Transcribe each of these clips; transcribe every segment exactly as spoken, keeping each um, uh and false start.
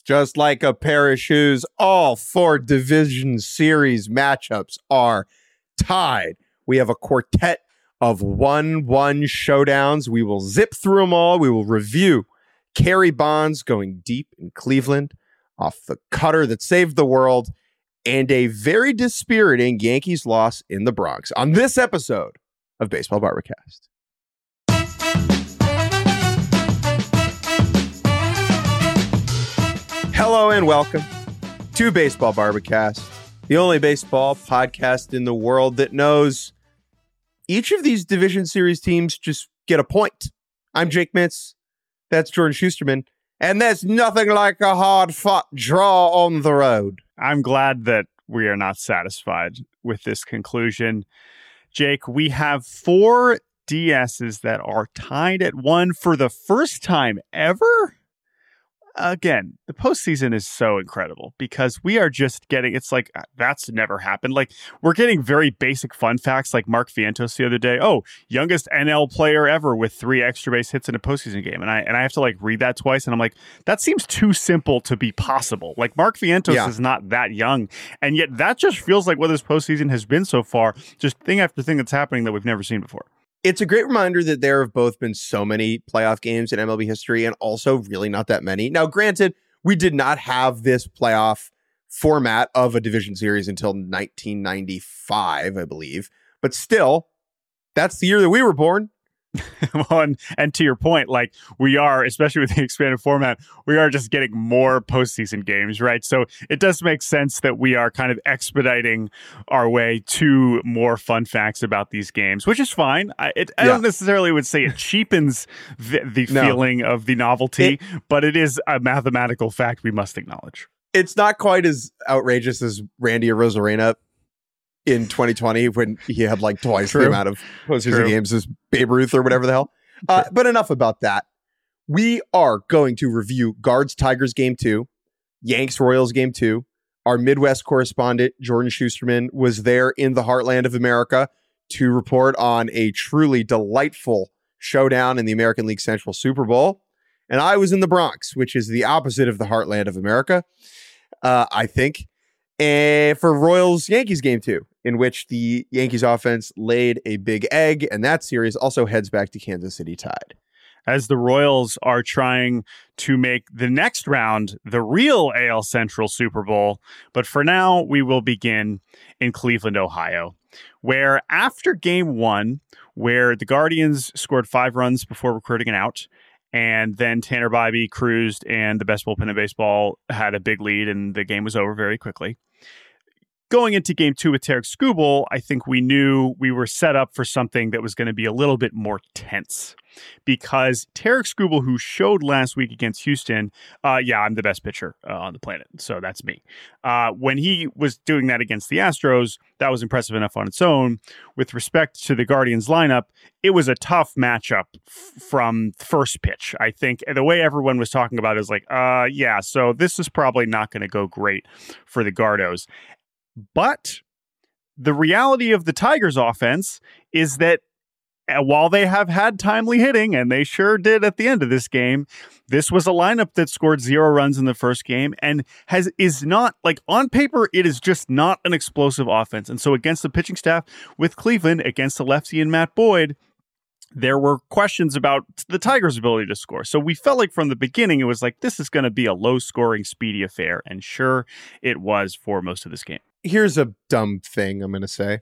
Just like a pair of shoes, all four division series matchups are tied. We have a quartet of one one showdowns. We will zip through them all. We will review Kerry Bonds going deep in Cleveland off the cutter that saved the world, and a very dispiriting Yankees loss in the Bronx on this episode of Baseball Barbacast. Hello and welcome to Baseball Barbacast, the only baseball podcast in the world that knows each of these division series teams just get a point. I'm Jake Mintz. That's Jordan Schusterman. And there's nothing like a hard-fought draw on the road. I'm glad that we are not satisfied with this conclusion. Jake, we have four D S's that are tied at one for the first time ever. Again, the postseason is so incredible because we are just getting, it's like, that's never happened. Like, we're getting very basic fun facts like Mark Vientos the other day. Oh, youngest N L player ever with three extra base hits in a postseason game. And I and I have to like read that twice. And I'm like, that seems too simple to be possible. Like, Mark Vientos yeah. is not that young. And yet that just feels like what this postseason has been so far. Just thing after thing that's happening that we've never seen before. It's a great reminder that there have both been so many playoff games in M L B history and also really not that many. Now, granted, we did not have this playoff format of a division series until nineteen ninety-five, I believe. But still, that's the year that we were born. well, and, and to your point, like we are, especially with the expanded format, we are just getting more postseason games, right? So it does make sense that we are kind of expediting our way to more fun facts about these games, which is fine. I, it, I yeah. don't necessarily would say it cheapens the, the no. feeling of the novelty, it, but it is a mathematical fact we must acknowledge. It's not quite as outrageous as Randy Arozarena in twenty twenty when he had like twice True. the amount of postseason games as Babe Ruth or whatever the hell. Uh, but enough about that. We are going to review Guards Tigers game two, Yanks Royals game two. Our Midwest correspondent, Jordan Schusterman, was there in the heartland of America to report on a truly delightful showdown in the American League Central Super Bowl. And I was in the Bronx, which is the opposite of the heartland of America, uh, I think. And for Royals Yankees game two, in which the Yankees offense laid a big egg, and that series also heads back to Kansas City tied. As the Royals are trying to make the next round the real A L Central Super Bowl. But for now, we will begin in Cleveland, Ohio, where after game one, where the Guardians scored five runs before recording an out, and then Tanner Bybee cruised, and the best bullpen in baseball had a big lead, and the game was over very quickly. Going into game two with Tarik Skubal, I think we knew we were set up for something that was going to be a little bit more tense. Because Tarik Skubal, who showed last week against Houston, uh, yeah, I'm the best pitcher uh, on the planet, so that's me. Uh, when he was doing that against the Astros, that was impressive enough on its own. With respect to the Guardians lineup, it was a tough matchup f- from first pitch. I think the way everyone was talking about it is like, uh, yeah, so this is probably not going to go great for the Gardos. But the reality of the Tigers offense is that while they have had timely hitting, and they sure did at the end of this game, this was a lineup that scored zero runs in the first game and has is not, like, on paper, it is just not an explosive offense. And so against the pitching staff with Cleveland, against the lefty and Matt Boyd, there were questions about the Tigers' ability to score. So we felt like from the beginning, it was like, this is going to be a low-scoring, speedy affair. And sure, it was for most of this game. Here's a dumb thing I'm going to say.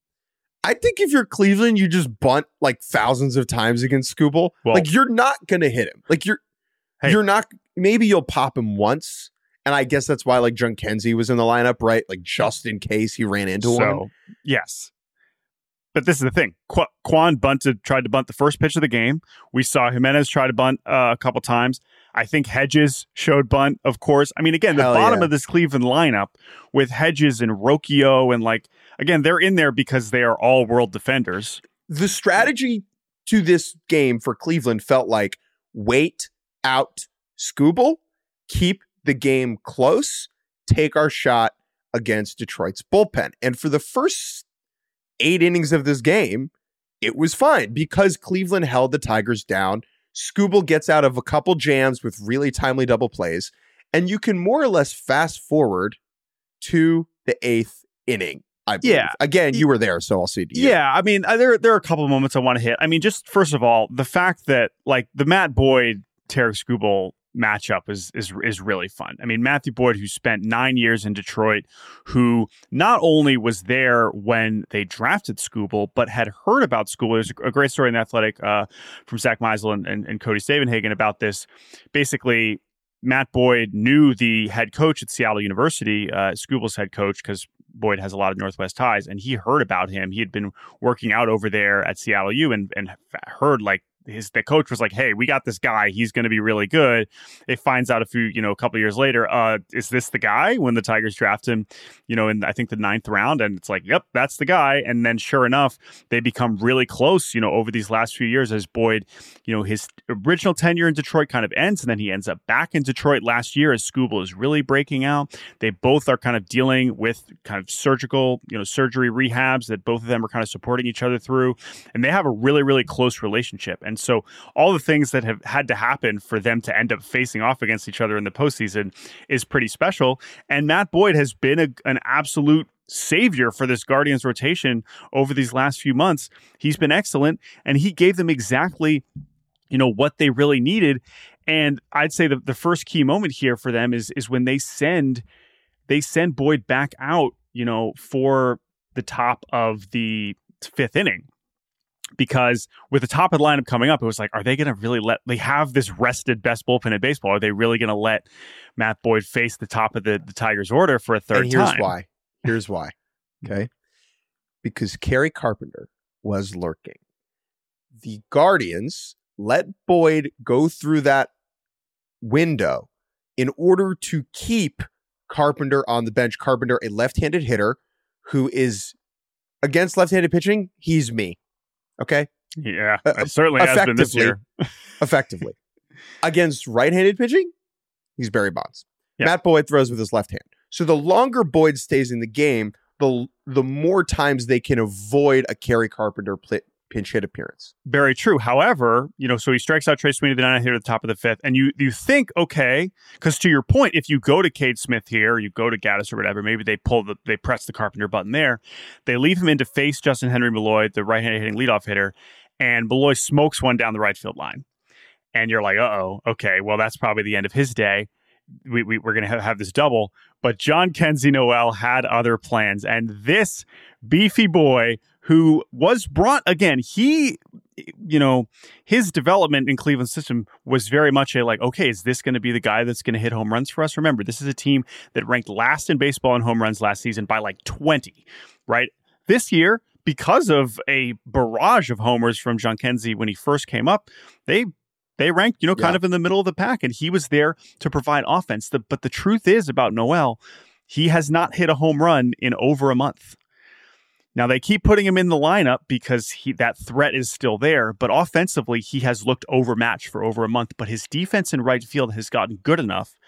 I think if you're Cleveland, you just bunt like thousands of times against Skubal. Well, like, you're not going to hit him. Like, you're hey. you're not, maybe you'll pop him once. And I guess that's why, like, John Kenzie was in the lineup, right? Like, just in case he ran into so, one. Yes. But this is the thing. Qu- Quan bunted, tried to bunt the first pitch of the game. We saw Jimenez try to bunt uh, a couple times. I think Hedges showed bunt, of course. I mean, again, the Hell bottom yeah. of this Cleveland lineup with Hedges and Rocchio and, like, again, they're in there because they are all world defenders. The strategy to this game for Cleveland felt like wait out Skubal, keep the game close, take our shot against Detroit's bullpen. And for the first eight innings of this game, it was fine because Cleveland held the Tigers down. Skubal gets out of a couple jams with really timely double plays. And you can more or less fast forward to the eighth inning. I believe. Yeah. Again, you were there, so I'll see to you. Yeah, I mean, uh, there there are a couple of moments I want to hit. I mean, just first of all, the fact that like the Matt Boyd Tarik Skubal matchup is is is really fun. I mean, Matthew Boyd, who spent nine years in Detroit, who not only was there when they drafted Skubal, but had heard about Skubal. There's a great story in The Athletic uh, from Zach Meisel and, and, and Cody Stavenhagen about this. Basically, Matt Boyd knew the head coach at Seattle University, uh, Skubal's head coach, because Boyd has a lot of Northwest ties, and he heard about him. He had been working out over there at Seattle U and, and heard like his the coach was like, hey, we got this guy. He's going to be really good. It finds out a few, you know, a couple of years later, uh, is this the guy when the Tigers draft him, you know, in I think the ninth round? And it's like, yep, that's the guy. And then sure enough, they become really close, you know, over these last few years as Boyd, you know, his original tenure in Detroit kind of ends. And then he ends up back in Detroit last year as Skubal is really breaking out. They both are kind of dealing with kind of surgical, you know, surgery rehabs that both of them are kind of supporting each other through. And they have a really, really close relationship. And so all the things that have had to happen for them to end up facing off against each other in the postseason is pretty special. And Matt Boyd has been a, an absolute savior for this Guardians rotation over these last few months. He's been excellent, and he gave them exactly, you know, what they really needed. And I'd say the, the first key moment here for them is is when they send they send Boyd back out, you know, for the top of the fifth inning. Because with the top of the lineup coming up, it was like, are they going to really let, they have this rested best bullpen in baseball. Are they really going to let Matt Boyd face the top of the, the Tigers order for a third and here's time? why. Here's why. Okay. Because Kerry Carpenter was lurking. The Guardians let Boyd go through that window in order to keep Carpenter on the bench. Carpenter, a left-handed hitter who is against left-handed pitching. He's me. Okay. Yeah, uh, it certainly has been this year. effectively. Against right-handed pitching, he's Barry Bonds. Yeah. Matt Boyd throws with his left hand. So the longer Boyd stays in the game, the the more times they can avoid a Kerry Carpenter pl- pinch hit appearance. Very true. However, you know, so he strikes out Trey Sweeney the ninth hitter at the top of the fifth, and you you think, okay, because to your point, if you go to Cade Smith here, you go to Gaddis or whatever, maybe they pull the they press the Carpenter button there. They leave him in to face Justin Henry Malloy, the right-handed hitting leadoff hitter, and Malloy smokes one down the right field line. And you're like, uh-oh, okay, well, that's probably the end of his day. We, we, we're going to have, have this double. But John Kenzie Noel had other plans. And this beefy boy who was brought, again, he, you know, his development in Cleveland system was very much a like, okay, is this going to be the guy that's going to hit home runs for us? Remember, this is a team that ranked last in baseball in home runs last season by like twenty, right? This year, because of a barrage of homers from John Kenzie when he first came up, they They ranked, you know, kind yeah. of in the middle of the pack, and he was there to provide offense. The, but the truth is about Noel, he has not hit a home run in over a month. Now, they keep putting him in the lineup because he that threat is still there, but offensively, he has looked overmatched for over a month. But his defense in right field has gotten good enough.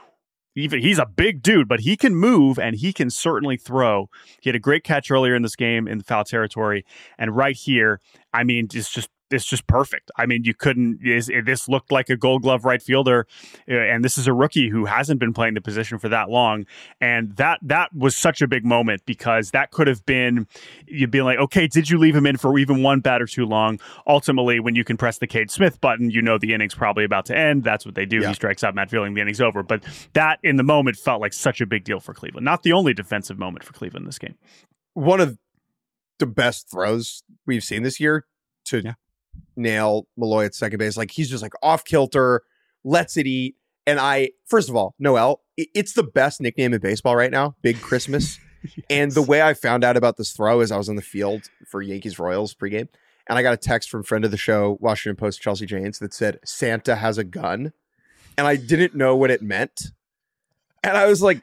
Even he's a big dude, but he can move and he can certainly throw. He had a great catch earlier in this game in the foul territory, and right here, I mean, it's just it's just perfect. I mean, you couldn't. Is, this looked like a Gold Glove right fielder, and this is a rookie who hasn't been playing the position for that long. And that that was such a big moment because that could have been you'd be like, okay, did you leave him in for even one batter too long? Ultimately, when you can press the Cade Smith button, you know the inning's probably about to end. That's what they do. Yeah. He strikes out Matt Fielding, the inning's over. But that in the moment felt like such a big deal for Cleveland. Not the only defensive moment for Cleveland in this game. One of the best throws we've seen this year to. Yeah. nail Malloy at second base. Like he's just like off kilter, lets it eat. And I, first of all, Noel, it's the best nickname in baseball right now, Big Christmas. Yes. And the way I found out about this throw is I was on the field for Yankees Royals pregame. And I got a text from friend of the show, Washington Post, Chelsea Janes, that said, Santa has a gun. And I didn't know what it meant. And I was like,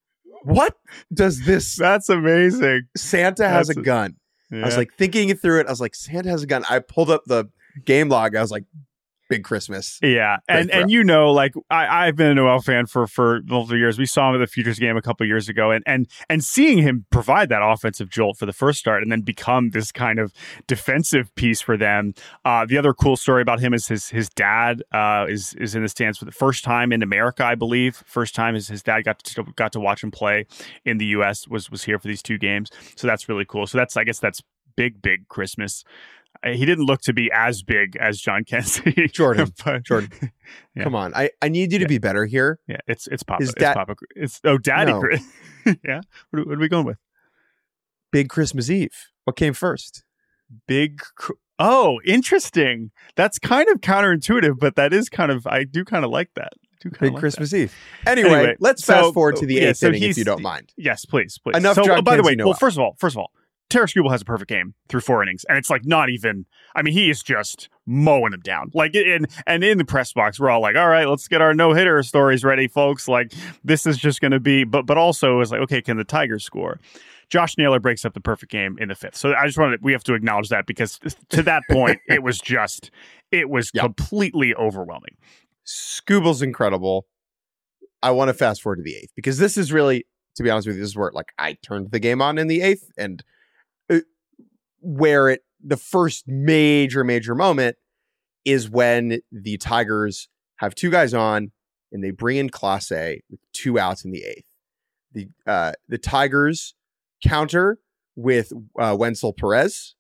what does this? That's amazing. Santa has That's a gun. Yeah. I was like thinking it through it. I was like, Santa has a gun. I pulled up the game log. I was like, big Christmas. Yeah. And and you know, like I, I've been a Noel fan for for multiple years. We saw him at the Futures game a couple years ago, and and and seeing him provide that offensive jolt for the first start and then become this kind of defensive piece for them. Uh, the other cool story about him is his his dad uh, is is in the stands for the first time in America, I believe. First time his his dad got to got to watch him play in the U S was was here for these two games. So that's really cool. So that's I guess that's big big Christmas. He didn't look to be as big as John Kennedy. Jordan, but, Jordan, yeah. come on. I, I need you to yeah. be better here. Yeah, it's it's Papa. His it's dad- Papa. It's oh, Daddy. No. yeah. What, what are we going with? Big Christmas Eve. What came first? Big. Oh, interesting. That's kind of counterintuitive, but that is kind of. I do kind of like that. Big like Christmas that. Eve. Anyway, anyway let's so, fast forward to the yeah, eighth so inning, if you don't mind. Yes, please, please. Enough. So, John oh, by the way, Noel. well, first of all, first of all. Tarik Skubal has a perfect game through four innings, and it's like not even. I mean, he is just mowing them down. Like in and in the press box, we're all like, "All right, let's get our no hitter stories ready, folks." Like this is just going to be. But but also it's like, okay, can the Tigers score? Josh Naylor breaks up the perfect game in the fifth. So I just wanted we have to acknowledge that because to that point, it was just it was yep. completely overwhelming. Skubal's incredible. I want to fast forward to the eighth because this is really. To be honest with you, this is where like I turned the game on in the eighth, and it, where it the first major major moment is when the Tigers have two guys on and they bring in Clase with two outs in the eighth. The uh, the Tigers counter with uh, Wenzel Perez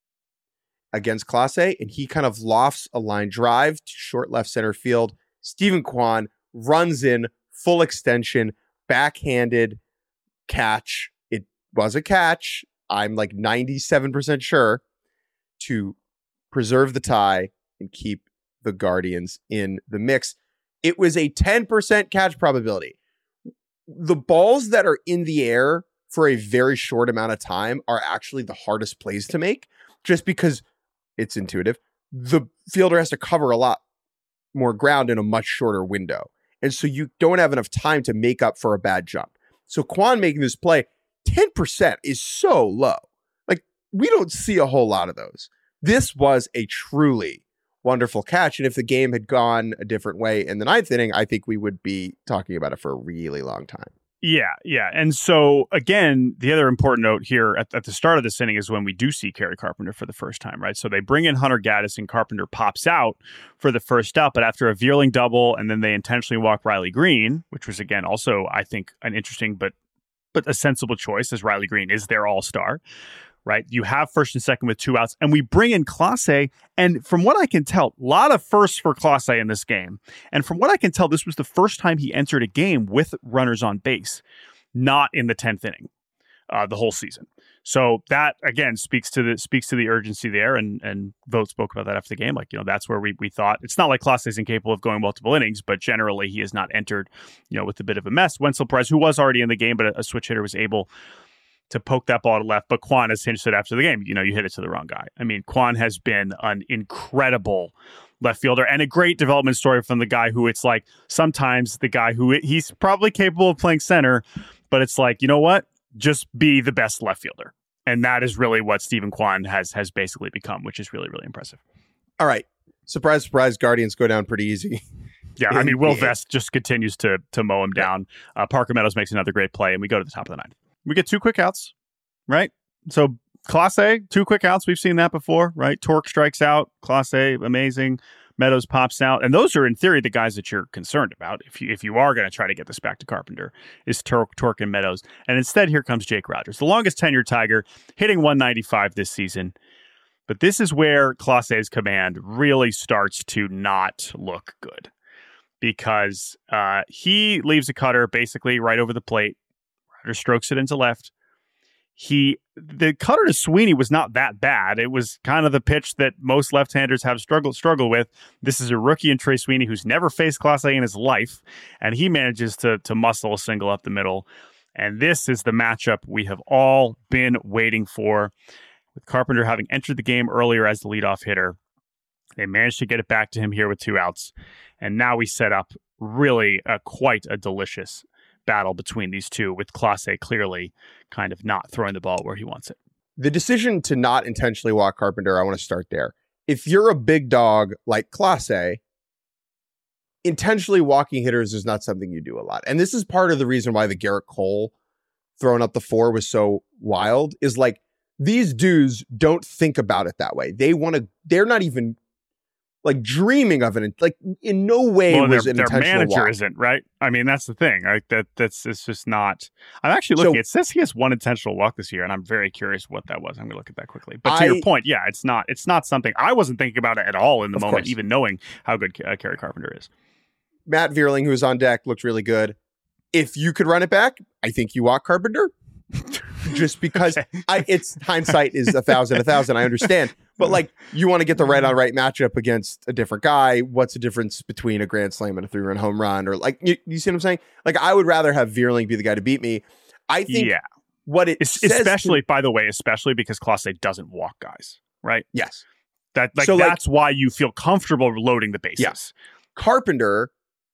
against Clase, and he kind of lofts a line drive to short left center field. Steven Kwan runs in full extension, backhanded. Catch. It was a catch. I'm like ninety-seven percent sure to preserve the tie and keep the Guardians in the mix. It was a ten percent catch probability. The balls that are in the air for a very short amount of time are actually the hardest plays to make just because it's intuitive. The fielder has to cover a lot more ground in a much shorter window. And so you don't have enough time to make up for a bad jump. So Kwan making this play, ten percent is so low. Like, we don't see a whole lot of those. This was a truly wonderful catch. And if the game had gone a different way in the ninth inning, I think we would be talking about it for a really long time. Yeah, yeah. And so, again, the other important note here at, at the start of this inning is when we do see Kerry Carpenter for the first time, right? So they bring in Hunter Gaddis and Carpenter pops out for the first out, but after a Vierling double, and then they intentionally walk Riley Green, which was, again, also, I think, an interesting but but a sensible choice, as Riley Green is their all-star, right? You have first and second with two outs, and we bring in Clase, and from what I can tell, a lot of firsts for Clase in this game. And from what I can tell, this was the first time he entered a game with runners on base, not in the tenth inning, uh, the whole season. So that, again, speaks to the speaks to the urgency there, and and Vogt spoke about that after the game. Like, you know, that's where we we thought, it's not like Clase is incapable of going multiple innings, but generally he has not entered, you know, with a bit of a mess. Wenzel Perez, who was already in the game, but a, a switch hitter, was able to poke that ball to left, but Kwan has hinged it after the game. You know, you hit it to the wrong guy. I mean, Kwan has been an incredible left fielder and a great development story from the guy who it's like sometimes the guy who he's probably capable of playing center, but it's like, you know what? Just be the best left fielder. And that is really what Steven Kwan has has basically become, which is really, really impressive. All right. Surprise, surprise, Guardians go down pretty easy. Yeah, I mean, Will Vest just continues to to mow him down. Uh, Parker Meadows makes another great play, and we go to the top of the ninth. We get two quick outs, right? So Clase, two quick outs. We've seen that before, right? Torque strikes out. Clase, amazing. Meadows pops out. And those are, in theory, the guys that you're concerned about. If you, if you are going to try to get this back to Carpenter, is Torque, Torque and Meadows. And instead, here comes Jake Rogers, the longest tenured Tiger, hitting one ninety-five this season. But this is where Clase's command really starts to not look good. Because uh, he leaves a cutter basically right over the plate. Rogers strokes it into left. He the cutter to Sweeney was not that bad. It was kind of the pitch that most left-handers have struggled struggle with. This is a rookie in Trey Sweeney who's never faced Clase in his life, and he manages to to muscle a single up the middle. And this is the matchup we have all been waiting for. With Carpenter having entered the game earlier as the leadoff hitter, they managed to get it back to him here with two outs, and now we set up really a, quite a delicious battle between these two, with Clase clearly kind of not throwing the ball where he wants it. The decision to not intentionally walk Carpenter, I want to start there. If you're a big dog like Clase, intentionally walking hitters is not something you do a lot. And this is part of the reason why the Garrett Cole throwing up the four was so wild, is like, these dudes don't think about it that way. They want to, they're not even like dreaming of it. Like in no way well, was their, an their intentional manager walk. Isn't, right? I mean, that's the thing. Like that, that's, it's just not, I'm actually looking, So, it says he has one intentional walk this year, and I'm very curious what that was. I'm gonna look at that quickly. But to I, your point, yeah, it's not, it's not something, I wasn't thinking about it at all in the Of moment, course. even knowing how good uh, Kerry Carpenter is. Matt Vierling, who was on deck, looked really good. If you could run it back, I think you walk Carpenter. Just because Okay. I, it's hindsight is a thousand, a thousand. I understand, but like you want to get the right on right matchup against a different guy. What's the difference between a grand slam and a three run home run? Or like you, you see what I'm saying? Like I would rather have Vierling be the guy to beat me. I think Yeah. what it Es- says especially, to, by the way, especially because Clase doesn't walk guys, right? yes, That like So, like- that's why you feel comfortable loading the bases. Yeah. Carpenter.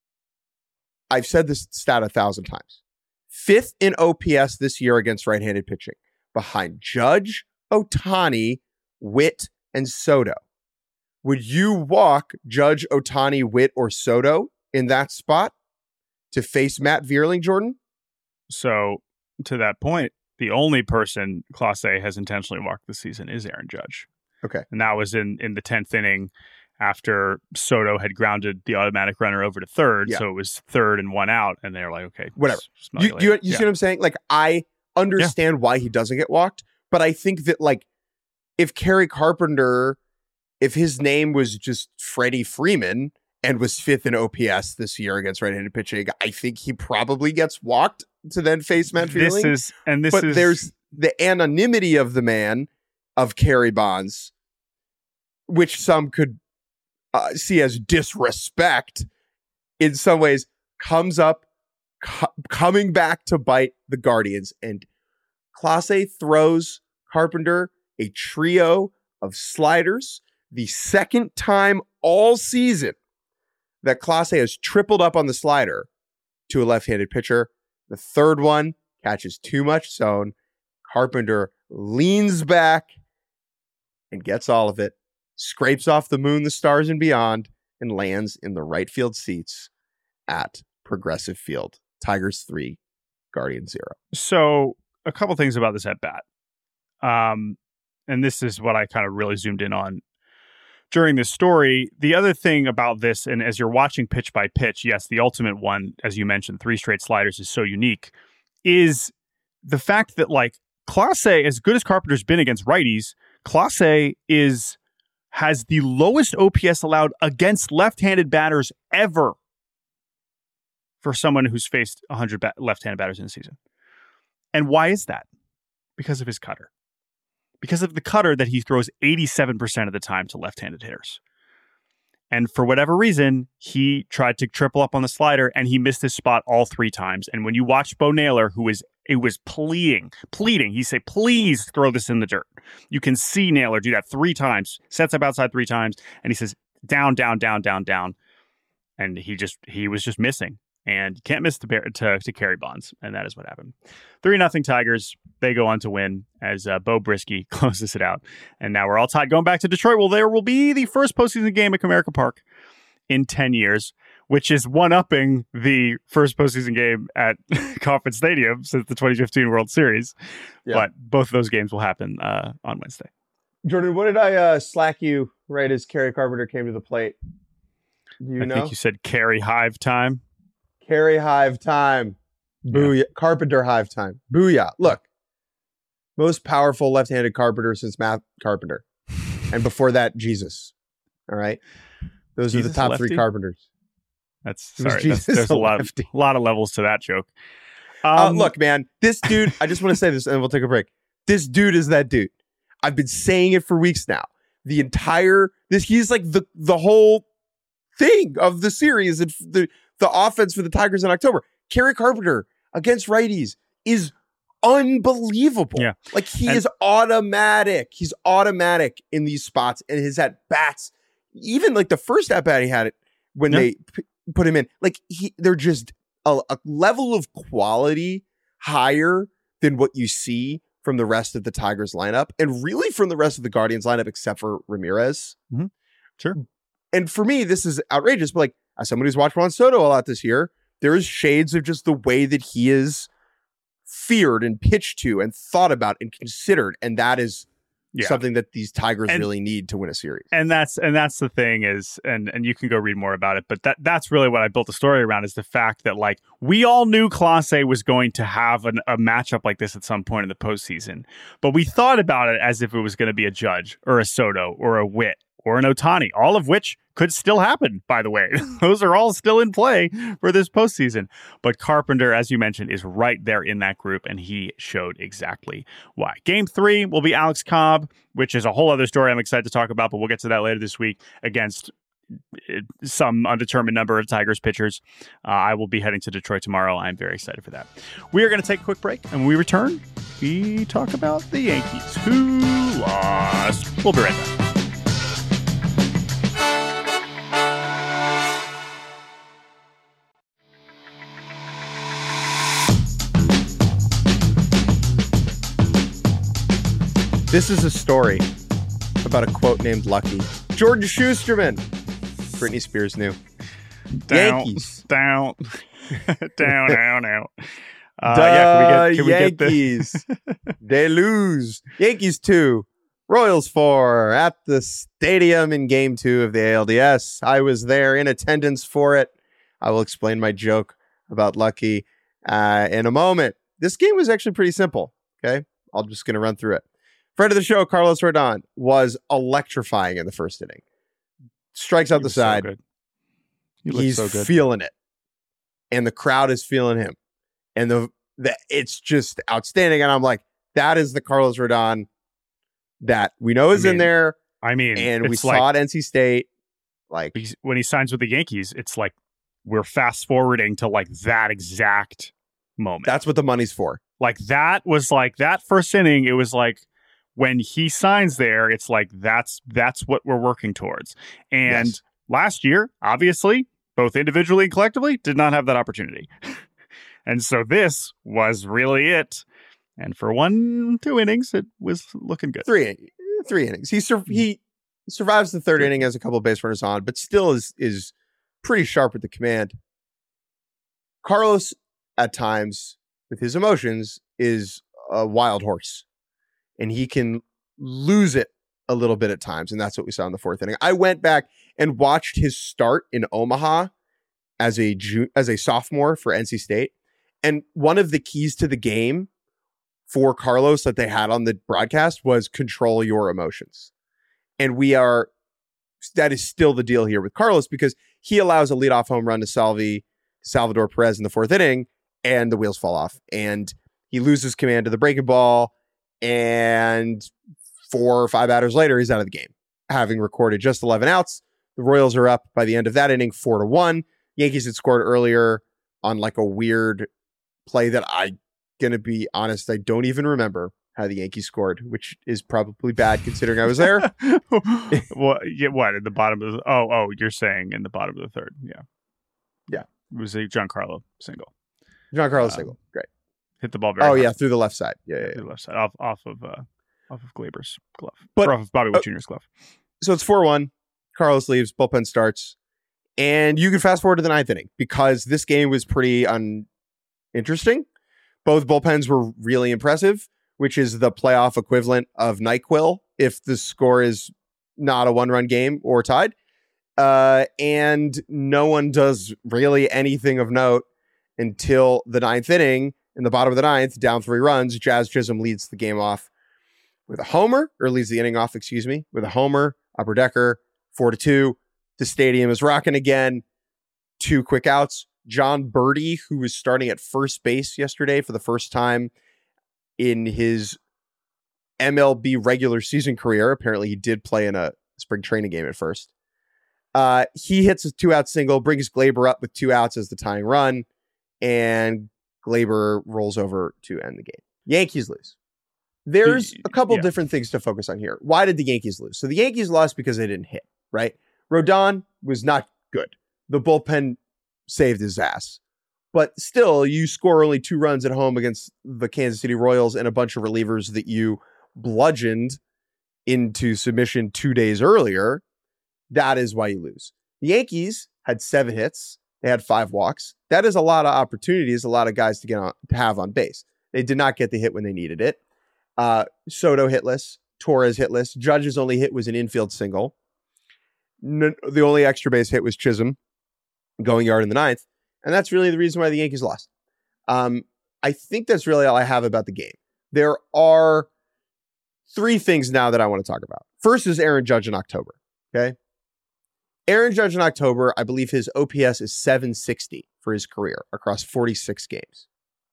I've said this stat a thousand times. Fifth in O P S this year against right-handed pitching, behind Judge, Ohtani, Witt, and Soto. Would you walk Judge, Ohtani, Witt, or Soto in that spot to face Matt Vierling, Jordan? So to that point, the only person Clase has intentionally walked this season is Aaron Judge. Okay. And that was in, in the tenth inning after Soto had grounded the automatic runner over to third. Yeah. So it was third and one out. And they were like, okay, Whatever. s- smell You, you you, later. you Yeah. see what I'm saying? Like, I understand why he doesn't get walked, but I think that, like, if Kerry Carpenter, if his name was just Freddie Freeman and was fifth in O P S this year against right-handed pitching, I think he probably gets walked to then face Matt This Vierling. is, and this But is, there's the anonymity of the man, of Kerry Bonds, which some could uh, see as disrespect in some ways, comes up, co- coming back to bite the Guardians. And Clase throws Carpenter a trio of sliders. The second time all season that Clase has tripled up on the slider to a left-handed pitcher. The third one catches too much zone. Carpenter leans back and gets all of it, scrapes off the moon, the stars, and beyond, and lands in the right field seats at Progressive Field. Tigers three, Guardians zero. So a couple things about this at bat. Um, and this is what I kind of really zoomed in on during this story. The other thing about this, and as you're watching pitch by pitch, yes, the ultimate one, as you mentioned, three straight sliders is so unique, is the fact that, like, Clase, as good as Carpenter's been against righties, Clase is has the lowest O P S allowed against left-handed batters ever for someone who's faced one hundred ba- left-handed batters in a season. And why is that? Because of his cutter. Because of the cutter that he throws eighty-seven percent of the time to left-handed hitters. And for whatever reason, he tried to triple up on the slider and he missed his spot all three times. And when you watch Bo Naylor, who is it was pleading, pleading, he said, please throw this in the dirt. You can see Naylor do that three times, sets up outside three times, and he says, down, down, down, down, down. And he just he was just missing. And you can't miss to, to, to Kerry Bonds. And that is what happened. three nothing Tigers. They go on to win as uh, Bo Brisky closes it out. And now we're all tied. Going back to Detroit, well, there will be the first postseason game at Comerica Park in ten years, which is one-upping the first postseason game at Kauffman Stadium since the twenty fifteen World Series. Yeah. But both of those games will happen uh, on Wednesday. Jordan, what did I uh, slack you right as Kerry Carpenter came to the plate? Do you I know? think you said Kerry Hive time. Kerry Hive time. Booyah. Yeah. Carpenter Hive time. Booyah. Look, most powerful left-handed Carpenter since Matt Carpenter. And before that, Jesus. All right. Those Jesus are the top lefty? three Carpenters. That's It was sorry. Jesus That's, there's a lot, of, lefty. lot of levels to that joke. Um, Uh, look, man, this dude, I just want to say this and we'll take a break. This dude is that dude. I've been saying it for weeks now. The entire, this he's like the the whole thing of the series and the, the offense for the Tigers in October. Kerry Carpenter against righties is unbelievable. Yeah. Like he And- is automatic. He's automatic in these spots and his at bats, even like the first at bat he had it when Yeah. they p- put him in, like he, they're just a, a level of quality higher than what you see from the rest of the Tigers lineup and really from the rest of the Guardians lineup, except for Ramirez. Sure. And for me, this is outrageous, but like as somebody who's watched Juan Soto a lot this year, there is shades of just the way that he is feared and pitched to and thought about and considered. And that is yeah. something that these Tigers and, really need to win a series. And that's and that's the thing is, and and you can go read more about it, but that that's really what I built the story around, is the fact that like we all knew Clase was going to have an, a matchup like this at some point in the postseason, but we thought about it as if it was going to be a Judge or a Soto or a Witt or an Ohtani, all of which could still happen, by the way. Those are all still in play for this postseason. But Carpenter, as you mentioned, is right there in that group, and he showed exactly why. Game three will be Alex Cobb, which is a whole other story I'm excited to talk about, but we'll get to that later this week against some undetermined number of Tigers pitchers. Uh, I will be heading to Detroit tomorrow. I'm very excited for that. We are going to take a quick break, and when we return, we talk about the Yankees, who lost. We'll be right back. This is a story about a quote named Lucky. Jordan Schusterman. Britney Spears knew. Down, Yankees. Down. down, down, down. Uh, yeah, can we get, can we Yankees. Get the... They lose. Yankees two. Royals four at the stadium in game two of the A L D S. I was there in attendance for it. I will explain my joke about Lucky uh, in a moment. This game was actually pretty simple. Okay. I'm just going to run through it. Friend of the show, Carlos Rodon, was electrifying in the first inning. Strikes out he the side. So he He's so good. feeling it. And the crowd is feeling him. And the, the it's just outstanding. And I'm like, that is the Carlos Rodon that we know is I mean, in there. I mean, and we saw like, at N C State. Like when he signs with the Yankees, it's like we're fast forwarding to like that exact moment. That's what the money's for. Like that was like that first inning. It was like, when he signs there, it's like that's that's what we're working towards. And yes. last year, obviously, both individually and collectively, did not have that opportunity. And so this was really it. And for one, two innings, it was looking good. Three, three innings. He sur- he survives the third inning, has a couple of base runners on, but still is is pretty sharp with the command. Carlos, at times, with his emotions, is a wild horse. And he can lose it a little bit at times. And that's what we saw in the fourth inning. I went back and watched his start in Omaha as a ju- as a sophomore for N C State. And one of the keys to the game for Carlos that they had on the broadcast was control your emotions. And we are, that is still the deal here with Carlos, because he allows a leadoff home run to Salvi, Salvador Perez in the fourth inning, and the wheels fall off. And he loses command of the breaking ball. And four or five batters later, he's out of the game, having recorded just eleven outs. The Royals are up by the end of that inning, four to one. Yankees had scored earlier on like a weird play that I, gonna be honest, I don't even remember how the Yankees scored, which is probably bad considering I was there. Well, yeah, what in the bottom of the? Oh, oh, you're saying in the bottom of the third? Yeah, yeah. It was a Giancarlo single. Giancarlo um, single, great. Hit the ball very Oh hard. yeah, through the left side. Yeah, yeah, yeah. Through the left side, off off of uh, off of Glaber's glove, but or off of Bobby Witt uh, Junior's glove. So it's four one. Carlos leaves, bullpen starts, and you can fast forward to the ninth inning because this game was pretty uninteresting. Both bullpens were really impressive, which is the playoff equivalent of NyQuil if the score is not a one-run game or tied. Uh, and no one does really anything of note until the ninth inning. In the bottom of the ninth, down three runs, Jazz Chisholm leads the game off with a homer, or leads the inning off, excuse me, with a homer, Upper Decker, four to two. The stadium is rocking again. Two quick outs. John Birdie, who was starting at first base yesterday for the first time in his M L B regular season career. Apparently, he did play in a spring training game at first. Uh, he hits a two-out single, brings Gleyber up with two outs as the tying run, and Gleyber rolls over to end the game. Yankees lose. There's a couple yeah. different things to focus on here. Why did the Yankees lose? So the Yankees lost because they didn't hit, right? Rodon was not good. The bullpen saved his ass. But still, you score only two runs at home against the Kansas City Royals and a bunch of relievers that you bludgeoned into submission two days earlier. That is why you lose. The Yankees had seven hits. They had five walks. That is a lot of opportunities, a lot of guys to get on to have on base. They did not get the hit when they needed it. Uh, Soto hitless, Torres hitless. Judge's only hit was an infield single. No, the only extra base hit was Chisholm going yard in the ninth. And that's really the reason why the Yankees lost. Um, I think that's really all I have about the game. There are three things now that I want to talk about. First is Aaron Judge in October. Okay. Aaron Judge in October, I believe his O P S is seven sixty for his career across forty-six games.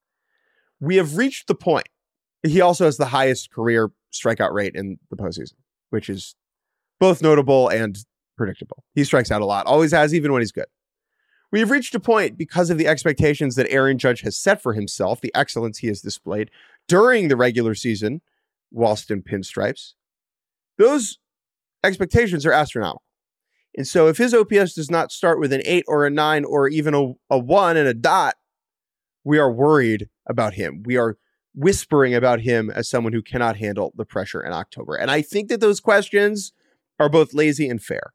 We have reached the point. He also has the highest career strikeout rate in the postseason, which is both notable and predictable. He strikes out a lot, always has, even when he's good. We have reached a point because of the expectations that Aaron Judge has set for himself, the excellence he has displayed during the regular season, whilst in pinstripes. Those expectations are astronomical. And so if his O P S does not start with an eight or a nine or even a, a one and a dot, we are worried about him. We are whispering about him as someone who cannot handle the pressure in October. And I think that those questions are both lazy and fair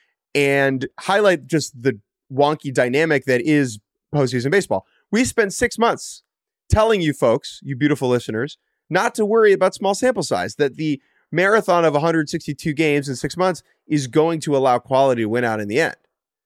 and highlight just the wonky dynamic that is postseason baseball. We spent six months telling you folks, you beautiful listeners, not to worry about small sample size, that the marathon of one hundred sixty-two games in six months is going to allow quality to win out in the end.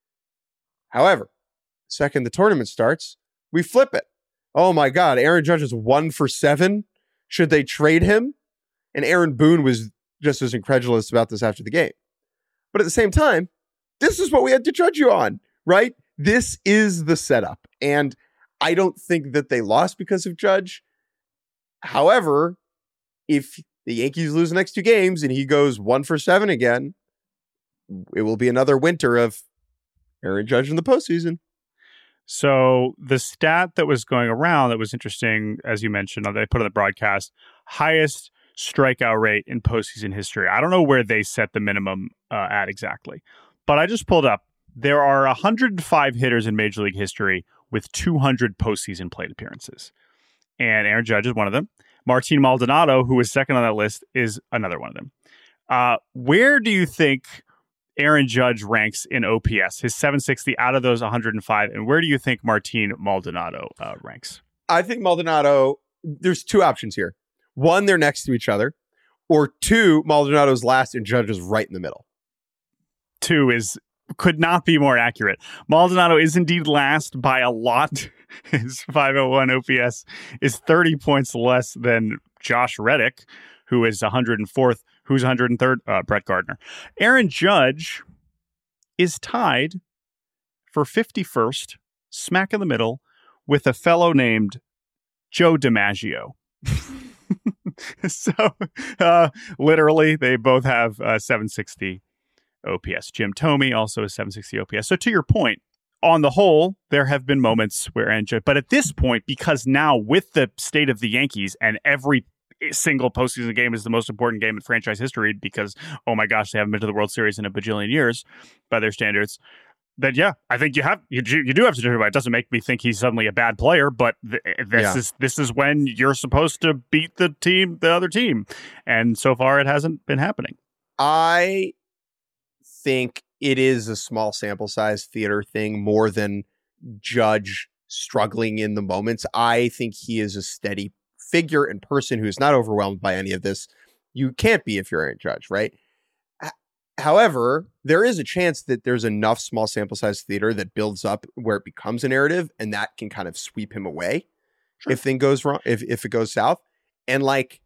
However, second the tournament starts, we flip it. Oh my God, Aaron Judge is one for seven. Should they trade him? And Aaron Boone was just as incredulous about this after the game. But at the same time, this is what we had to judge you on. Right? This is the setup. And I don't think that they lost because of Judge. However, if the Yankees lose the next two games and he goes one for seven again, it will be another winter of Aaron Judge in the postseason. So the stat that was going around that was interesting, as you mentioned, they put on the broadcast, highest strikeout rate in postseason history. I don't know where they set the minimum uh, at exactly, but I just pulled up. There are one hundred five hitters in Major League history with two hundred postseason plate appearances. And Aaron Judge is one of them. Martin Maldonado, who is second on that list, is another one of them. Uh, where do you think Aaron Judge ranks in O P S, his seven sixty out of those one hundred five? And where do you think Martin Maldonado uh, ranks? I think Maldonado, there's two options here. One, they're next to each other. Or two, Maldonado's last and Judge is right in the middle. Two is... could not be more accurate. Maldonado is indeed last by a lot. His five oh one O P S is thirty points less than Josh Reddick, who is one hundred fourth, who's one hundred third, uh, Brett Gardner. Aaron Judge is tied for fifty-first, smack in the middle, with a fellow named Joe DiMaggio. so, uh, literally, they both have uh, seven sixty O P S. Jim Thome also is seven sixty O P S. So to your point, on the whole, there have been moments where Aaron Judge, but at this point, because now with the state of the Yankees and every single postseason game is the most important game in franchise history because, oh my gosh, they haven't been to the World Series in a bajillion years by their standards, then yeah, I think you have you, you do have to judge about it. It doesn't make me think he's suddenly a bad player, but th- this yeah. is this is when you're supposed to beat the team, the other team. And so far it hasn't been happening. I think it is a small sample size theater thing more than Judge struggling in the moments. I think he is a steady figure and person who is not overwhelmed by any of this. You can't be if you're Aaron Judge, right? H- However, there is a chance that there's enough small sample size theater that builds up where it becomes a narrative and that can kind of sweep him away sure. if thing goes wrong, if, if it goes south. And like,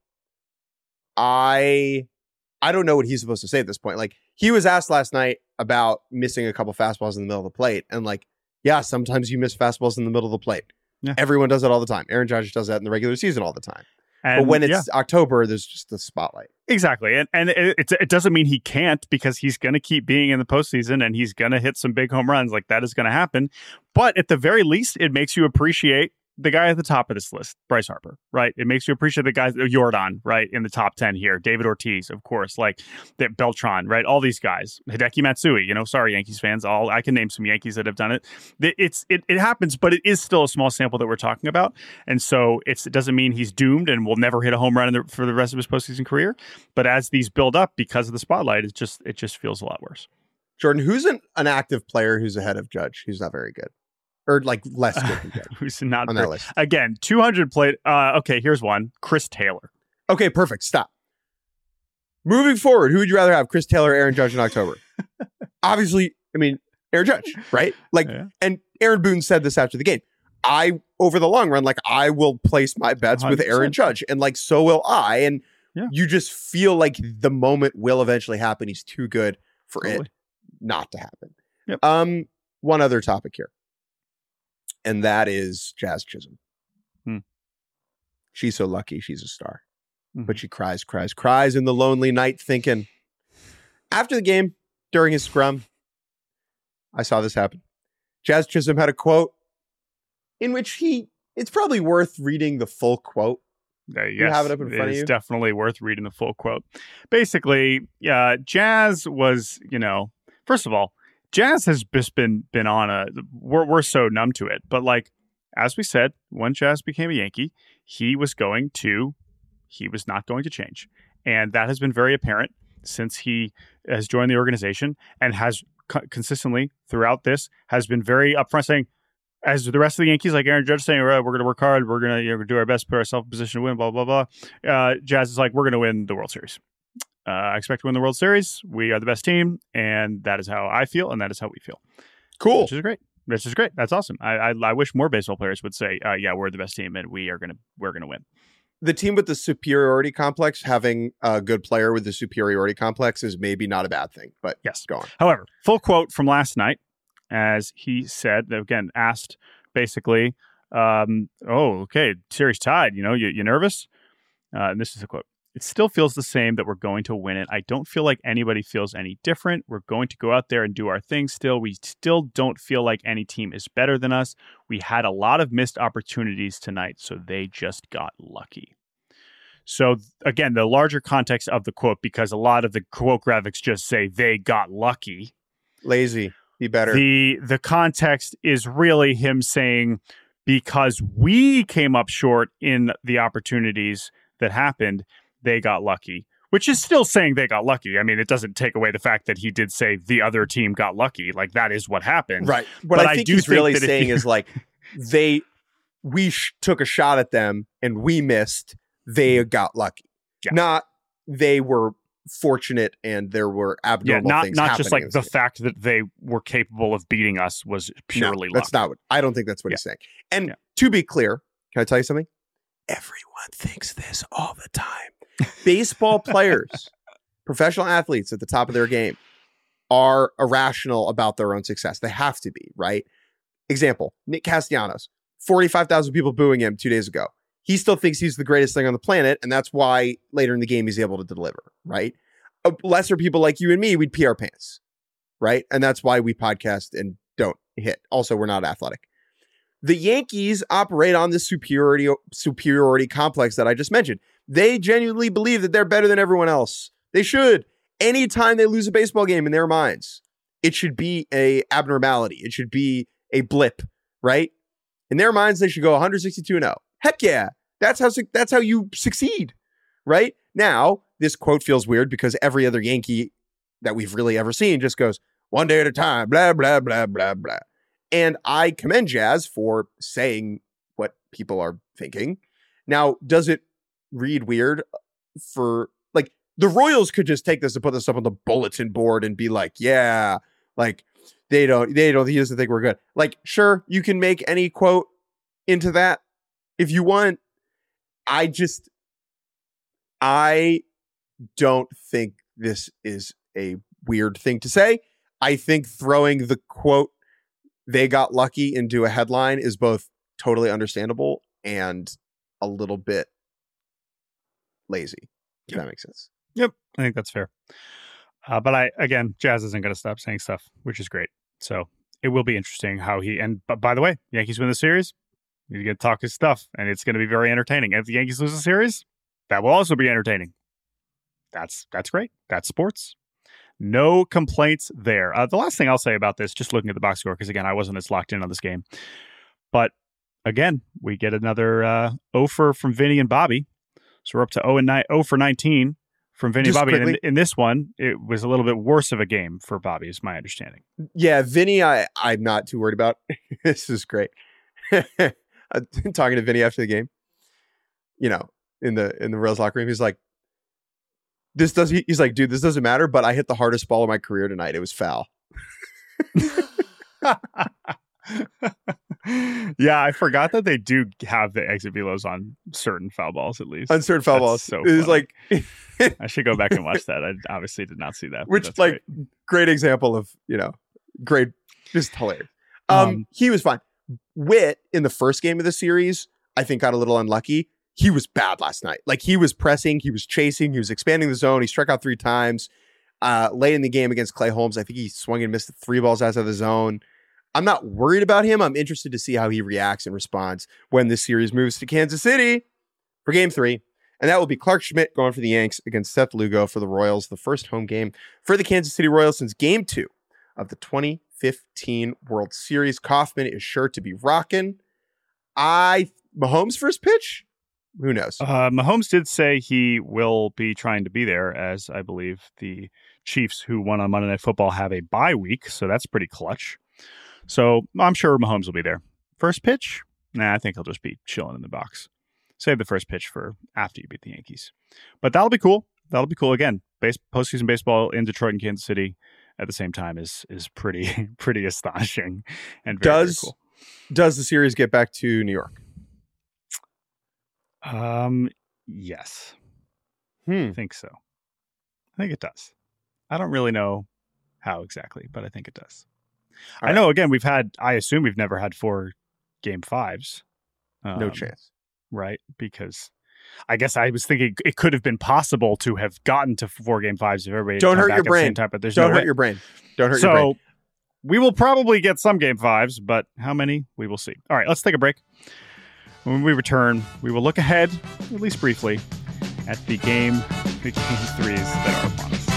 I, I don't know what he's supposed to say at this point. Like, he was asked last night about missing a couple fastballs in the middle of the plate. And like, yeah, sometimes you miss fastballs in the middle of the plate. Yeah. Everyone does that all the time. Aaron Judge does that in the regular season all the time. And but when it's yeah. October, there's just the spotlight. Exactly. And and it, it, it doesn't mean he can't, because he's going to keep being in the postseason and he's going to hit some big home runs. Like, that is going to happen. But at the very least, it makes you appreciate the guy at the top of this list, Bryce Harper, right? It makes you appreciate the guys, Yordan, right, in the top ten here. David Ortiz, of course, like that Beltran, right? All these guys. Hideki Matsui, you know, sorry, Yankees fans. All I can name some Yankees that have done it. It's it, it happens, but it is still a small sample that we're talking about. And so it's, it doesn't mean he's doomed and will never hit a home run in the, for the rest of his postseason career. But as these build up because of the spotlight, it just it just feels a lot worse. Jordan, who's an, an active player who's ahead of Judge? Who's not very good. Or like less good than Judge. Who's not on very, that list. Again, two hundred played. Uh, okay, here's one. Chris Taylor. Okay, perfect. Stop. Moving forward, who would you rather have, Chris Taylor or Aaron Judge in October? Obviously, I mean, Aaron Judge, right? Like, yeah. And Aaron Boone said this after the game. I, over the long run, like, I will place my bets one hundred percent with Aaron Judge, and like, so will I. And yeah. you just feel like the moment will eventually happen. He's too good for totally. it not to happen. Yep. Um, one other topic here, and that is Jazz Chisholm. Hmm. She's so lucky she's a star. But she cries, cries, cries in the lonely night thinking. After the game, during his scrum, I saw this happen. Jazz Chisholm had a quote in which he, it's probably worth reading the full quote. Uh, yes, you have it up in front of you? It's definitely worth reading the full quote. Basically, uh, Jazz was, you know, first of all, Jazz has just been, been on a, we're, we're so numb to it. But like, as we said, when Jazz became a Yankee, he was going to He was not going to change. And that has been very apparent since he has joined the organization and has co- consistently throughout this has been very upfront saying, as the rest of the Yankees, like Aaron Judge saying, we're going to work hard. We're going to you know, do our best, put ourselves in position to win, blah, blah, blah. Uh, Jazz is like, we're going to win the World Series. Uh, I expect to win the World Series. We are the best team. And that is how I feel. And that is how we feel. Cool. Which is great. Which is great. That's awesome. I, I, I wish more baseball players would say, uh, yeah, we're the best team and we are going to, we're going to win. The team with the superiority complex, having a good player with the superiority complex is maybe not a bad thing, but yes, go on. However, full quote from last night, as he said, again, asked basically, um, oh, okay, series tied, you know, you, you nervous? Uh, and this is a quote. It still feels the same that we're going to win it. I don't feel like anybody feels any different. We're going to go out there and do our thing still. We still don't feel like any team is better than us. We had a lot of missed opportunities tonight, so they just got lucky. So again, the larger context of the quote, because a lot of the quote graphics just say they got lucky. Lazy, be better. The the context is really him saying, because we came up short in the opportunities that happened, they got lucky, which is still saying they got lucky. I mean, it doesn't take away the fact that he did say the other team got lucky. Like, that is what happened. Right. What but I think I do he's think really that saying you... is like, they, we sh- took a shot at them and we missed. They got lucky. Yeah. Not they were fortunate and there were abnormal yeah, not, things not just like the game. fact that they were capable of beating us was purely no, luck. That's not what, I don't think that's what yeah. he's saying. And yeah. to be clear, can I tell you something? Everyone thinks this all the time. Baseball players, professional athletes at the top of their game are irrational about their own success. They have to be, right? Example, Nick Castellanos, forty-five thousand people booing him two days ago. He still thinks he's the greatest thing on the planet, and that's why later in the game he's able to deliver, right? Uh, lesser people like you and me, we'd pee our pants, right? And that's why we podcast and don't hit. Also, we're not athletic. The Yankees operate on this superiority superiority complex that I just mentioned. They genuinely believe that they're better than everyone else. They should. Anytime they lose a baseball game in their minds, it should be a abnormality. It should be a blip, right? In their minds, they should go one sixty-two and oh. Heck yeah. That's how that's how you succeed, right? Now, this quote feels weird because every other Yankee that we've really ever seen just goes, one day at a time, blah, blah, blah, blah, blah. And I commend Jazz for saying what people are thinking. Now, does it read weird for, like, the Royals could just take this and put this up on the bulletin board and be like, yeah, like, they don't, they don't, he doesn't think we're good. Like, sure, you can make any quote into that if you want. I just, I don't think this is a weird thing to say. I think throwing the quote, they got lucky into a headline is both totally understandable and a little bit lazy. If yep. that makes sense. Yep. I think that's fair. Uh, but I, again, Jazz isn't going to stop saying stuff, which is great. So it will be interesting how he, and but by the way, Yankees win the series. He's going to talk his stuff, and it's going to be very entertaining. And if the Yankees lose the series, that will also be entertaining. That's that's great. That's sports. No complaints there. Uh, the last thing I'll say about this, just looking at the box score, because again, I wasn't as locked in on this game. But again, we get another uh, oh for from Vinny and Bobby. So we're up to oh and nine, oh for nineteen from Vinny Just Bobby. And in, quickly- in this one, it was a little bit worse of a game for Bobby, is my understanding. Yeah, Vinny, I, I'm not too worried about. This is great. Talking to Vinny after the game, you know, in the in the Royals locker room, he's like, "This does." He's like, "Dude, this doesn't matter." But I hit the hardest ball of my career tonight. It was foul. Yeah, I forgot that they do have the exit velos on certain foul balls, at least. On certain foul That's balls. So it was funny. like, I should go back and watch that. I obviously did not see that. but which that's like great. great example of, you know, great, just hilarious. Um, Um, he was fine. Witt in the first game of the series, I think got a little unlucky. He was bad last night. Like he was pressing, he was chasing, he was expanding the zone. He struck out three times. Uh, late in the game against Clay Holmes, I think he swung and missed three balls outside of the zone. I'm not worried about him. I'm interested to see how he reacts and responds when this series moves to Kansas City for game three. And that will be Clark Schmidt going for the Yanks against Seth Lugo for the Royals, the first home game for the Kansas City Royals since game two of the twenty fifteen World Series. Kaufman is sure to be rocking. I Mahomes' first pitch? Who knows? Uh, Mahomes did say he will be trying to be there, as I believe the Chiefs, who won on Monday Night Football, have a bye week, so that's pretty clutch. So I'm sure Mahomes will be there. First pitch? Nah, I think he'll just be chilling in the box. Save the first pitch for after you beat the Yankees. But that'll be cool. That'll be cool. Again, base, postseason baseball in Detroit and Kansas City at the same time is is pretty pretty astonishing and very, does very cool. Does the series get back to New York? Um, yes. Hmm. I think so. I think it does. I don't really know how exactly, but I think it does. All I right. know, again, we've had, I assume we've never had four game fives. No Um, chance. Right? Because I guess I was thinking it could have been possible to have gotten to four game fives if everybody had Don't come hurt back your at the brain. same time, but there's Don't no hurt way. your brain. Don't hurt so your brain. we will probably get some game fives, but how many? We will see. All right, let's take a break. When we return, we will look ahead, at least briefly, at the game, the game threes that are upon us.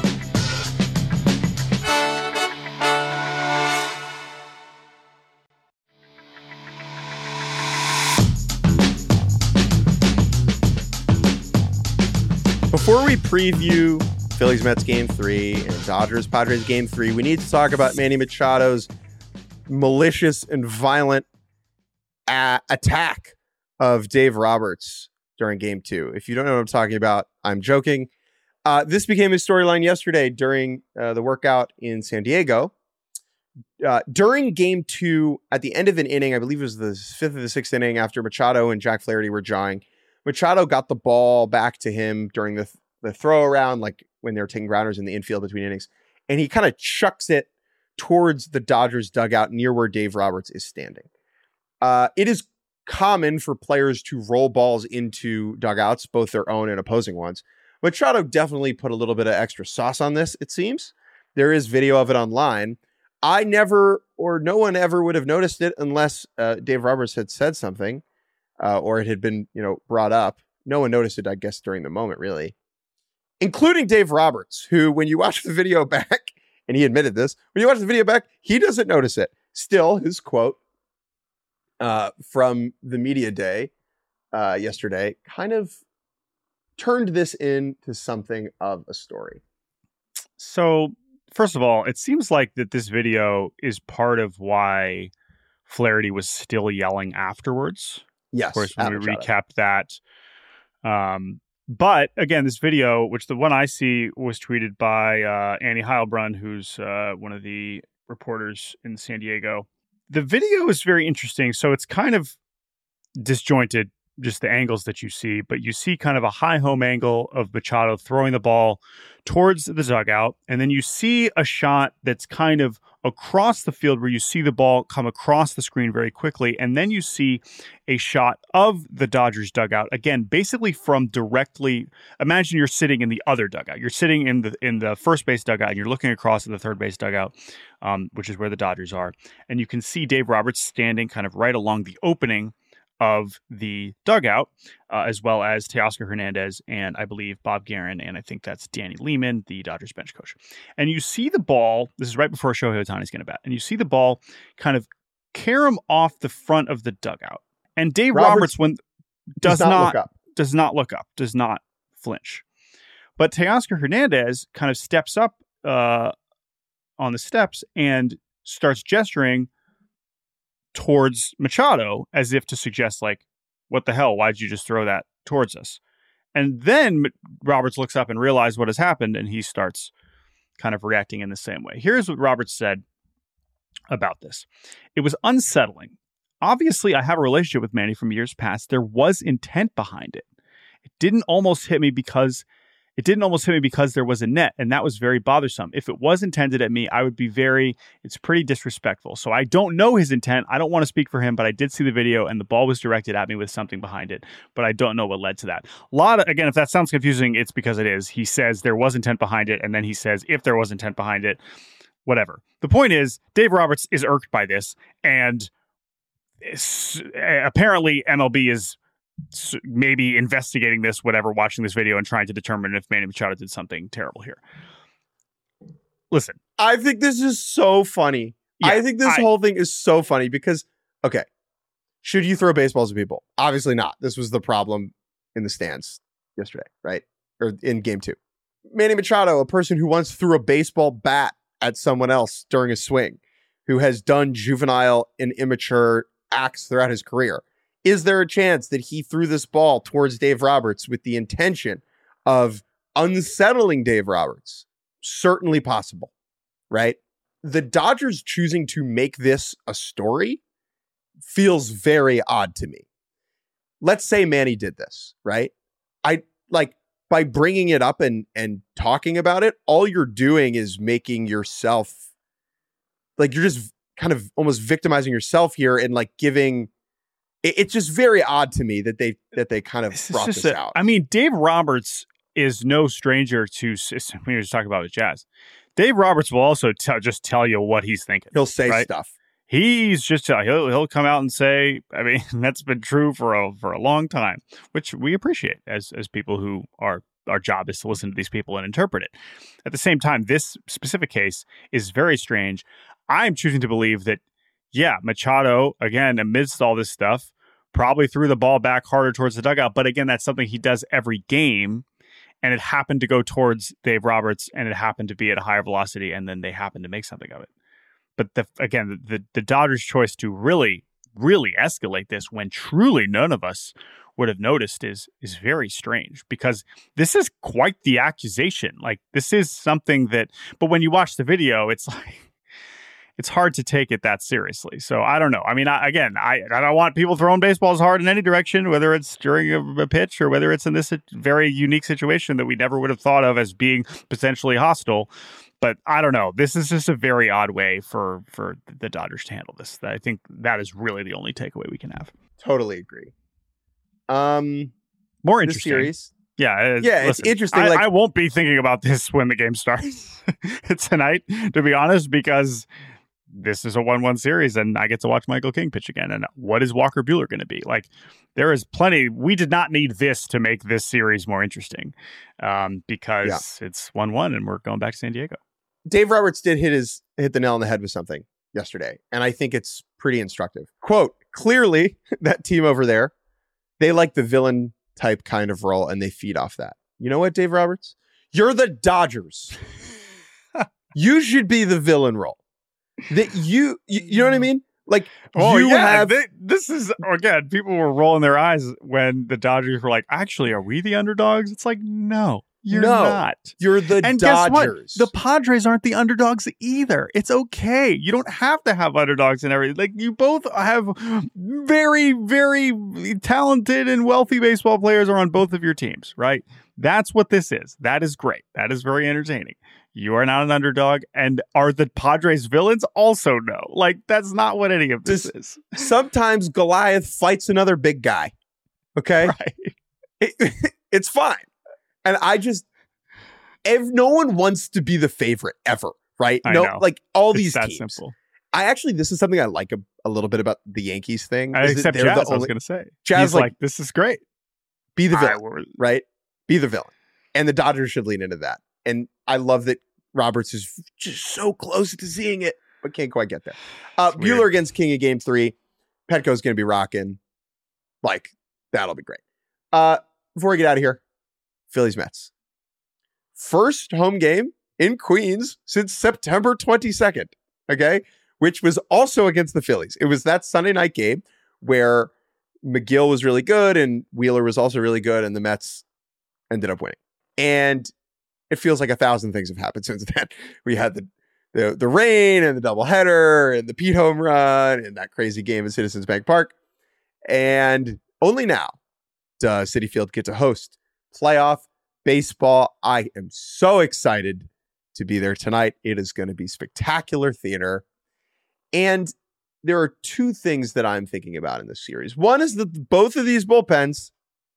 Before we preview Phillies Mets game three and Dodgers Padres game three, we need to talk about Manny Machado's malicious and violent a- attack of Dave Roberts during game two. If you don't know what I'm talking about, I'm joking. Uh, this became his storyline yesterday during uh, the workout in San Diego. Uh, during game two, at the end of an inning, I believe it was the fifth or the sixth inning, after Machado and Jack Flaherty were jawing, Machado got the ball back to him during the, the throw around, like when they were taking grounders in the infield between innings. And he kind of chucks it towards the Dodgers dugout near where Dave Roberts is standing. Uh, it is common for players to roll balls into dugouts, both their own and opposing ones. Machado definitely put a little bit of extra sauce on this, it seems. There is video of it online. I never, or no one ever would have noticed it unless uh, Dave Roberts had said something. Uh, or it had been, you know, brought up. No one noticed it, I guess, during the moment, really. Including Dave Roberts, who, when you watch the video back, and he admitted this, when you watch the video back, he doesn't notice it. Still, his quote uh, from the media day uh, yesterday kind of turned this into something of a story. So, first of all, it seems like that this video is part of why Flaherty was still yelling afterwards. Yes. Of course, when we Machado. recap that. Um, but again, this video, which the one I see was tweeted by uh, Annie Heilbrunn, who's uh, one of the reporters in San Diego. The video is very interesting. So it's kind of disjointed, just the angles that you see, but you see kind of a high home angle of Machado throwing the ball towards the dugout. And then you see a shot that's kind of across the field where you see the ball come across the screen very quickly. And then you see a shot of the Dodgers dugout, again, basically from directly, imagine you're sitting in the other dugout. You're sitting in the in the first base dugout and you're looking across at the third base dugout, um, which is where the Dodgers are. And you can see Dave Roberts standing kind of right along the opening of the dugout, uh, as well as Teoscar Hernandez and I believe Bob Guerin, and I think that's Danny Lehman, the Dodgers bench coach. And you see the ball, this is right before Shohei Ohtani's going to bat, and you see the ball kind of carom off the front of the dugout. And Dave Roberts Roberts when does, does not not, look up. does not look up, does not flinch. But Teoscar Hernandez kind of steps up uh, on the steps and starts gesturing towards Machado as if to suggest, like, what the hell? Why'd you just throw that towards us? And then Roberts looks up and realizes what has happened, and he starts kind of reacting in the same way. Here's what Roberts said about this. It was unsettling. Obviously, I have a relationship with Manny from years past. There was intent behind it. It didn't almost hit me because it didn't almost hit me because there was a net, and that was very bothersome. If it was intended at me, I would be very, it's pretty disrespectful. So I don't know his intent. I don't want to speak for him, but I did see the video, and the ball was directed at me with something behind it, but I don't know what led to that. A lot of, again, if that sounds confusing, it's because it is. He says there was intent behind it, and then he says if there was intent behind it, whatever. The point is, Dave Roberts is irked by this, and apparently M L B is maybe investigating this, whatever, watching this video and trying to determine if Manny Machado did something terrible here. Listen. I think this is so funny. Yeah, I think this I, whole thing is so funny because, okay, should you throw baseballs at people? Obviously not. This was the problem in the stands yesterday, right? Or in game two. Manny Machado, a person who once threw a baseball bat at someone else during a swing, who has done juvenile and immature acts throughout his career. Is there a chance that he threw this ball towards Dave Roberts with the intention of unsettling Dave Roberts? Certainly possible, right? The Dodgers choosing to make this a story feels very odd to me. Let's say Manny did this, right? I like by bringing it up and and talking about it, all you're doing is making yourself like you're just kind of almost victimizing yourself here and like giving. It's just very odd to me that they that they kind of this brought this a, out. I mean, Dave Roberts is no stranger to when you're just talking about with Jazz. Dave Roberts will also t- just tell you what he's thinking. He'll say right? stuff. He's just he'll he'll come out and say. I mean, that's been true for a for a long time, which we appreciate as as people who are. Our job is to listen to these people and interpret it. At the same time, this specific case is very strange. I'm choosing to believe that. Yeah, Machado, again, amidst all this stuff, probably threw the ball back harder towards the dugout. But again, that's something he does every game. And it happened to go towards Dave Roberts, and it happened to be at a higher velocity, and then they happened to make something of it. But the, again, the, the Dodgers' choice to really, really escalate this when truly none of us would have noticed is is very strange, because this is quite the accusation. Like, this is something that, but when you watch the video, it's like, it's hard to take it that seriously. So I don't know. I mean, I, again, I, I don't want people throwing baseballs hard in any direction, whether it's during a, a pitch or whether it's in this very unique situation that we never would have thought of as being potentially hostile. But I don't know. This is just a very odd way for, for the Dodgers to handle this. I think that is really the only takeaway we can have. Totally agree. Um, More interesting. Series. Yeah, uh, yeah, listen, it's interesting. I, like, I won't be thinking about this when the game starts tonight, to be honest, because this is a one one series and I get to watch Michael King pitch again. And what is Walker Buehler going to be? Like, there is plenty. We did not need this to make this series more interesting um, because yeah. it's one one and we're going back to San Diego. Dave Roberts did hit his hit the nail on the head with something yesterday, and I think it's pretty instructive. Quote, clearly, that team over there, they like the villain type kind of role, and they feed off that. You know what, Dave Roberts? You're the Dodgers. You should be the villain role. That you, you, you know what I mean? Like, oh, you yeah, have. They, this is, again, people were rolling their eyes when the Dodgers were like, actually, are we the underdogs? It's like, no, you're no, not. You're the and Dodgers. Guess what? The Padres aren't the underdogs either. It's okay. You don't have to have underdogs and everything. Like, you both have very, very talented and wealthy baseball players are on both of your teams, right? That's what this is. That is great. That is very entertaining. You are not an underdog. And are the Padres villains? Also no. Like, that's not what any of this, this is. Sometimes Goliath fights another big guy. Okay? Right. It, it's fine. And I just, if no one wants to be the favorite ever, right? I no, know. Like all it's these that teams. Simple. I actually, this is something I like a, a little bit about the Yankees thing. I accept Jazz, the only, I was going to say. Jazz, He's like, like, this is great. Be the villain, right? Be the villain. And the Dodgers should lean into that. And I love that Roberts is just so close to seeing it, but can't quite get there. Uh, Buehler against King of game three. Petco's going to be rocking. Like, that'll be great. Uh, before we get out of here, Phillies Mets. first home game in Queens since September twenty-second, okay, which was also against the Phillies. It was that Sunday night game where McGill was really good and Wheeler was also really good, and the Mets ended up winning. And it feels like a thousand things have happened since then. We had the the, the rain and the doubleheader and the Pete home run and that crazy game at Citizens Bank Park. And only now does Citi Field get to host playoff baseball. I am so excited to be there tonight. It is going to be spectacular theater. And there are two things that I'm thinking about in this series. One is that both of these bullpens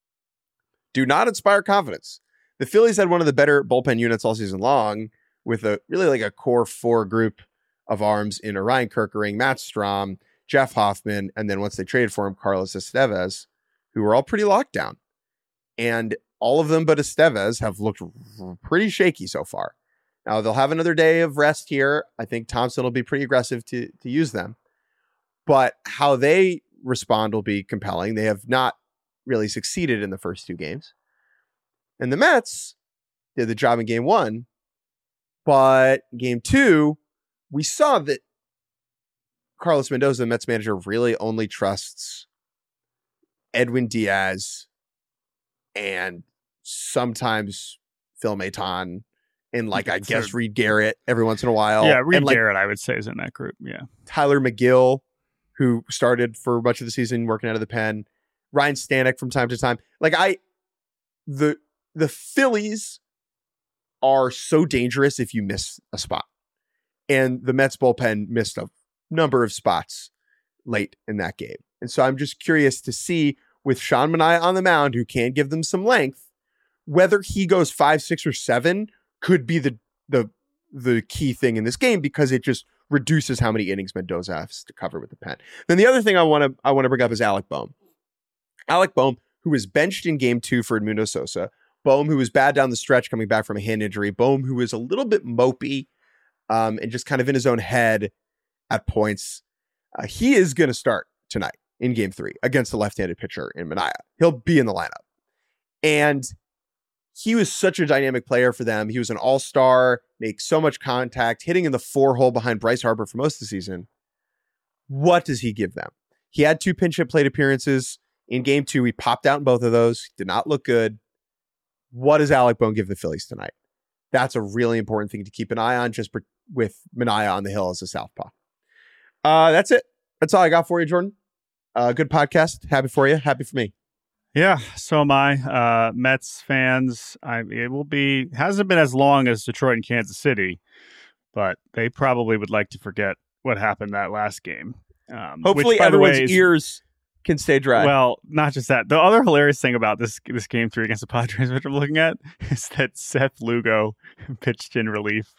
do not inspire confidence. The Phillies had one of the better bullpen units all season long, with a really like a core four group of arms in Orion Kerkering, Matt Strahm, Jeff Hoffman, and then once they traded for him, Carlos Estevez, who were all pretty locked down. And all of them but Estevez have looked pretty shaky so far. Now, they'll have another day of rest here. I think Thompson will be pretty aggressive to, to use them. But how they respond will be compelling. They have not really succeeded in the first two games. And the Mets did the job in game one. But game two, we saw that Carlos Mendoza, the Mets manager, really only trusts Edwin Diaz and sometimes Phil Maton and like, I guess, Reed Garrett every once in a while. Yeah, Reed and like, Garrett, I would say, is in that group. Yeah. Tyler McGill, who started for much of the season working out of the pen. Ryan Stanek from time to time. Like I, the the Phillies are so dangerous if you miss a spot. And the Mets bullpen missed a number of spots late in that game. And so I'm just curious to see with Sean Manaea on the mound, who can give them some length, whether he goes five, six, or seven could be the the the key thing in this game, because it just reduces how many innings Mendoza has to cover with the pen. Then the other thing I want to I want to bring up is Alec Bohm. Alec Bohm, who was benched in game two for Edmundo Sosa. Bohm, who was bad down the stretch coming back from a hand injury. Bohm, who was a little bit mopey um, and just kind of in his own head at points. Uh, he is going to start tonight in game three against the left-handed pitcher in Manaea. He'll be in the lineup. And he was such a dynamic player for them. He was an all-star, makes so much contact, hitting in the four hole behind Bryce Harper for most of the season. What does he give them? He had two pinch hit plate appearances. In game two, he popped out in both of those. Did not look good. What does Alec Bohm give the Phillies tonight? That's a really important thing to keep an eye on, just per, with Manaea on the hill as a southpaw. Uh, that's it. That's all I got for you, Jordan. Uh, good podcast. Happy for you. Happy for me. Yeah, so am I. Uh, Mets fans, I, it will be, hasn't been as long as Detroit and Kansas City, but they probably would like to forget what happened that last game. Um, Hopefully which, everyone's way, is, ears can stay dry. Well, not just that. The other hilarious thing about this this game three against the Padres, which I'm looking at, is that Seth Lugo pitched in relief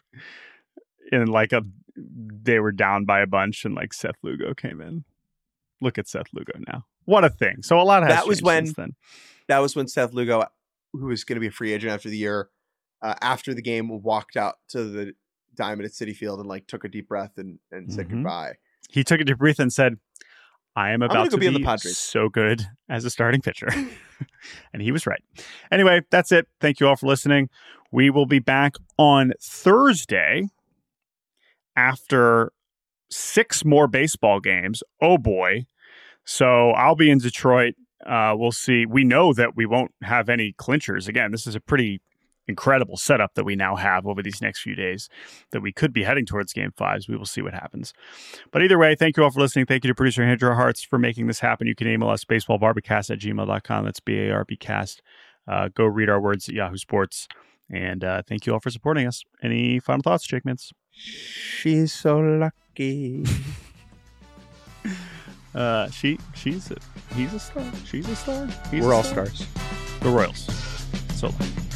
in like a, they were down by a bunch and like Seth Lugo came in. Look at Seth Lugo now. What a thing. So a lot has that was when since then. That was when Seth Lugo, who was going to be a free agent after the year, uh, after the game, walked out to the diamond at Citi Field and like took a deep breath and, and mm-hmm. said goodbye. He took a deep breath and said, I am about to be, be in the Padres. So good as a starting pitcher. And he was right. Anyway, that's it. Thank you all for listening. We will be back on Thursday after six more baseball games. Oh boy. So I'll be in Detroit. Uh, we'll see. We know that we won't have any clinchers. Again, this is a pretty incredible setup that we now have over these next few days, that we could be heading towards game fives. We will see what happens. But either way, thank you all for listening. Thank you to producer Andrew Hartz for making this happen. You can email us baseballbarbacast at gmail dot com. That's B A R B cast. Uh, go read our words at Yahoo Sports. And uh, thank you all for supporting us. Any final thoughts, Jake Mintz? She's so lucky. uh, she, she's a, he's a star. She's a star. He's We're a all star. stars. The Royals. So lucky.